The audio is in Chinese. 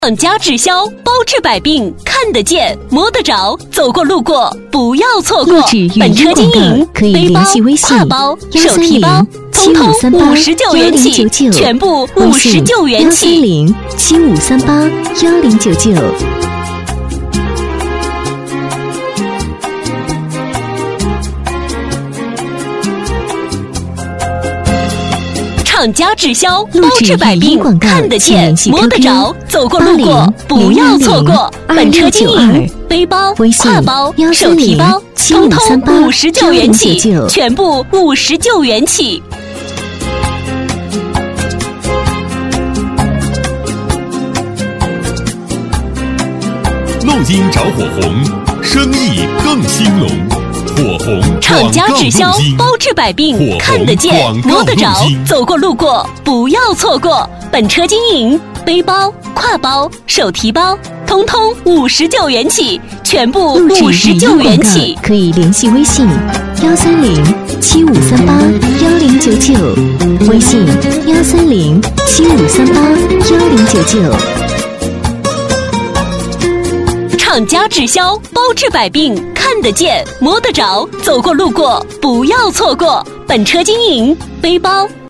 厂家直销，包治百病，看得见摸得着，走过路过不要错过。本车经营背包、挎包、手提包，通通59元起，全部59元起。 13075381099。 厂家直销，包治百病，看得见摸得着，走过路过不要错过。本车经营背包、挎包、手提包，通通59元起，全部59元起。 录音找火红，生意更兴隆。火红厂家直销，包治百病，看得见摸得着，走过路过不要错过。本车经营背包、挎包、手提包，通通59元起，全部59元起。 可以联系微信13075381099，微信13075381099。 厂家直销，包治百病，看得见摸得着，走过路过不要错过。本车经营背包、